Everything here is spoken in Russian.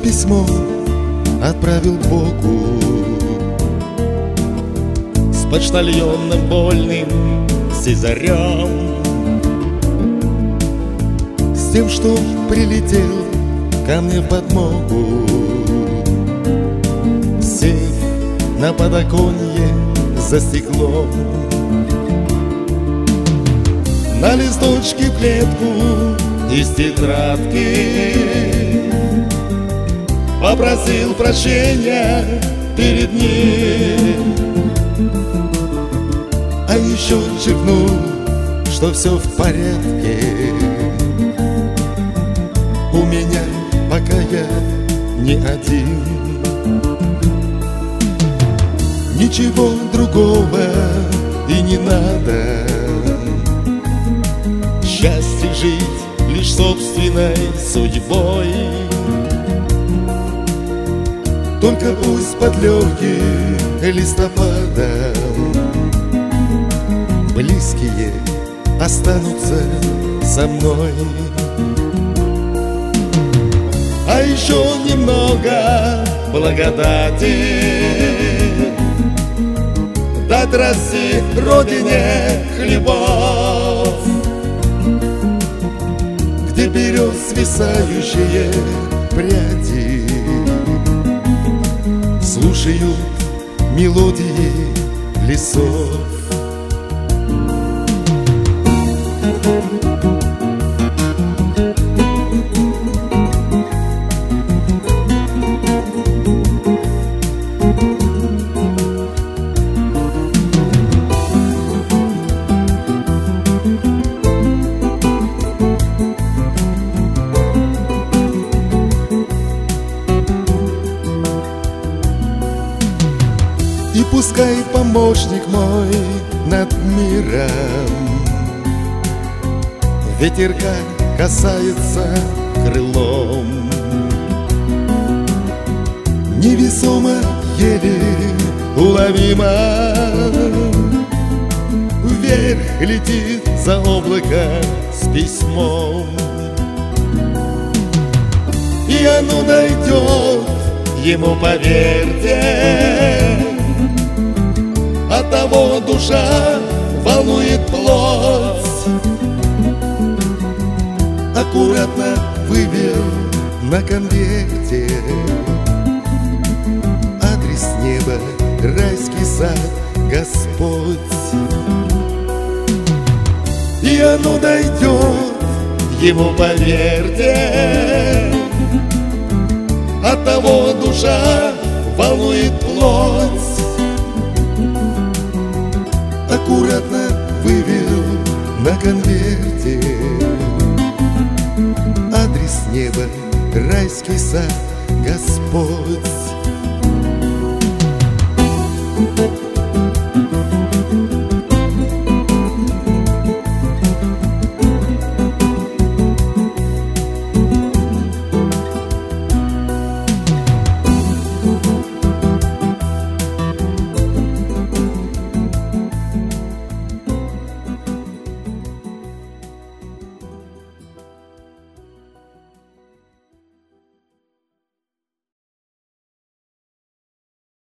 письмо отправил Богу с почтальоном больным Цезарем, с тем, что прилетел ко мне в подмогу, сев на подоконье за стеклом. На листочке в клетку из тетрадки попросил прощения перед ним, а еще шепнул, что все в порядке у меня, пока я не один. Ничего другого и не надо, счастье жить лишь собственной судьбой. Только пусть под легким листопадом близкие останутся со мной. А еще немного благодати дать России, родине хлебов, где берез свисающие пряди слушают мелодии лесов. И пускай помощник мой над миром ветерка касается крылом, невесомо, еле уловимо вверх летит за облако с письмом. И оно дойдет ему, поверьте, от того душа волнует плоть. Аккуратно вывел на конверте адрес неба, райский сад, Господь. И оно дойдет ему, поверьте, от того душа волнует плоть. Аккуратно вывел на конверте адрес неба, райский сад, Господь.